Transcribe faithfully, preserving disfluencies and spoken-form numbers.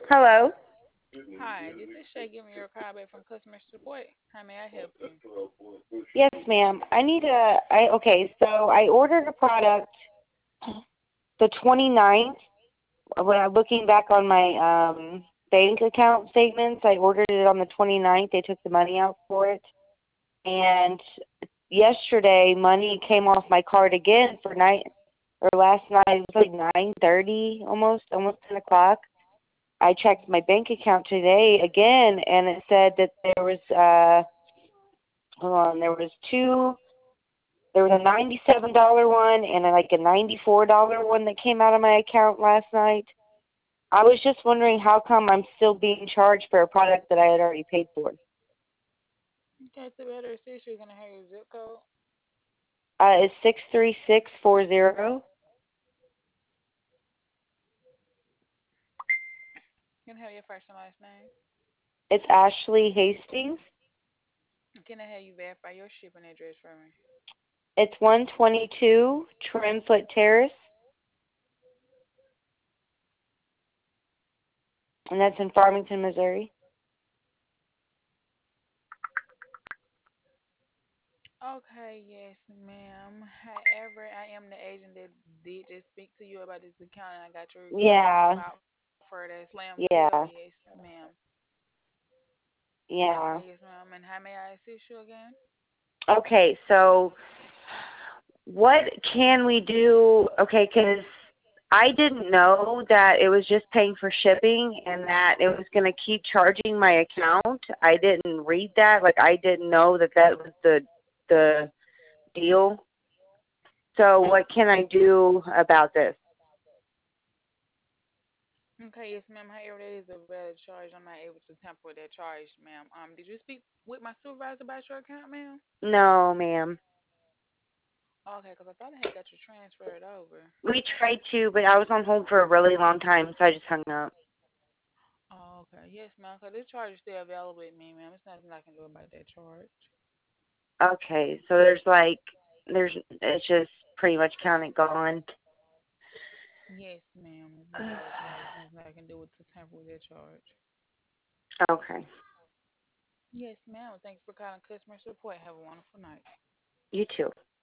Hello. Hi, this is Shay giving you a call back from customer support. How may I help you? Yes, ma'am. I need a. I okay. So I ordered a product the twenty ninth. When I'm looking back on my um bank account statements, I ordered it on the twenty ninth. They took the money out for it, and yesterday money came off my card again for night or last night. It was like nine thirty, almost almost ten o'clock. I checked my bank account today again, and it said that there was uh hold on, there was two. There was a ninety-seven dollar one and a, like a ninety-four dollar one that came out of my account last night. I was just wondering how come I'm still being charged for a product that I had already paid for. Okay, to better assist you, can I have your zip code? Uh, it's six three six four zero. Can I have your first and last name? It's Ashley Hastings. Can I have you verify your shipping address for me? It's one twenty-two Trimfoot Terrace, and that's in Farmington, Missouri. Okay, yes, ma'am. However, I am the agent that did just speak to you about this account, and I got your request Yeah, filed for that slam seal. Yes, yeah, ma'am. Okay, yeah. yes, ma'am. And how may I assist you again? Okay, so what can we do? Okay, because I didn't know that it was just paying for shipping and that it was going to keep charging my account. I didn't read that. Like I didn't know that that was the the deal. So what can I do about this? Okay, yes, ma'am. However, that is a valid charge. I'm not able to tamper with that charge, ma'am. Um, did you speak with my supervisor about your account, ma'am? No, ma'am. Okay, because I thought I had got you transferred over. We tried to, but I was on hold for a really long time, so I just hung up. Oh, okay. Yes, ma'am. Because this charge is still available with me, ma'am. There's nothing I can do about that charge. Okay, so there's like there's it's just pretty much counted gone. Yes, ma'am. It's a valid charge. There's nothing I can do with to tamper with that charge. Okay. Yes, ma'am. Thanks for calling customer support. Have a wonderful night. You too.